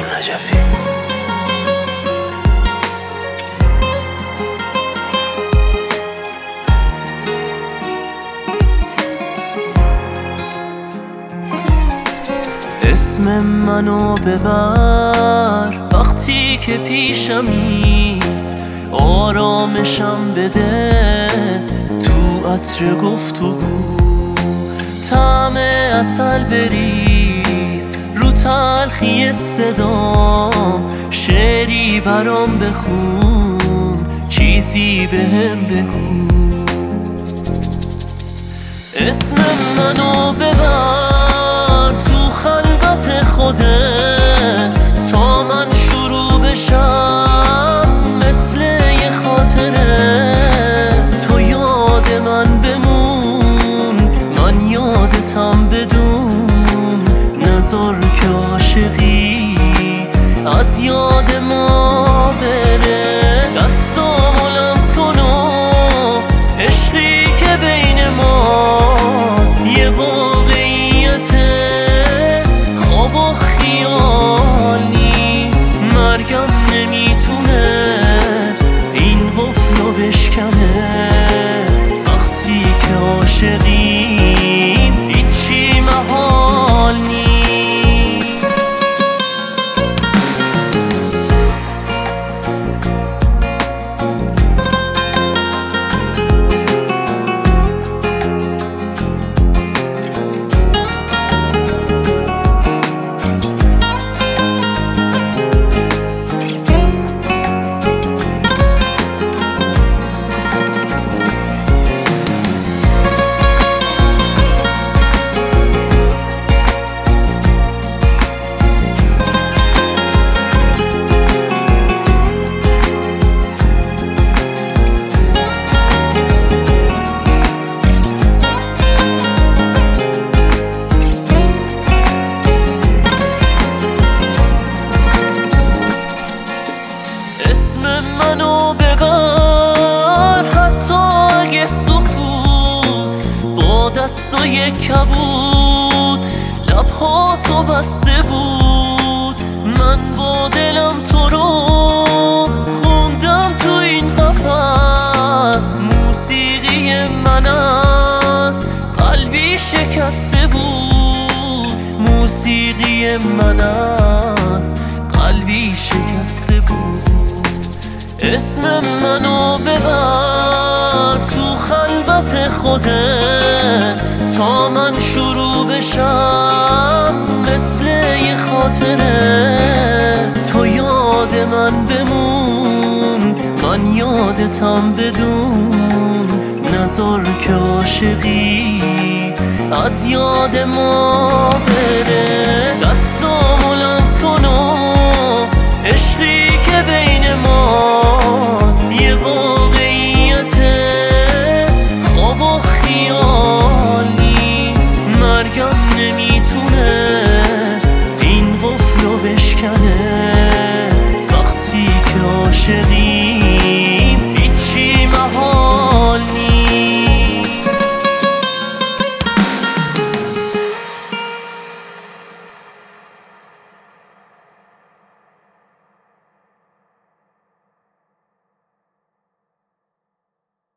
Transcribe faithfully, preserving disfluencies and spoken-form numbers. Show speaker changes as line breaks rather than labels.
نجفی. اسم منو ببر وقتی که پیشمی، آرامشم بده تو عطر گفتگو، طعم عسل بریز رو تلخی صدام، شعری برام بخون چیزی بهم بگو. اسم منو ببر تو خلوت خودت تا من شروع بشم مثل یه خاطره. تو یاد من بمون، من یادتم بدون، نذار که عاشقی از یاد ما بره. دستامو لمس کن و عشقی که بین ماست یه واقعیت خواب و خیال نیست. مرگم نمیتونه این قفل رو بشکنه، وقتی که عاشقیم هیچی محال نیست. منو ببر حتی اگه سکوت با دستای کبود لبهاتو بسته بود. من با دلم تو رو خوندم تو این قفس، موسیقی من از قلبی شکسته بود، موسیقی من از قلبی شکسته بود. اسم منو ببر تو خلوت خودت تا من شروع بشم مثل یه خاطره. تو یاد من بمون، من یادتم بدون، نذار که عاشقی از یاد ما بره. دستامو لمس کن و عشقی که بین ماست یه واقعیت خواب و خیال نیست. مرگم نمیتونه این قفل رو بشکنه، وقتی که عاشقیم هیچی محال نیست.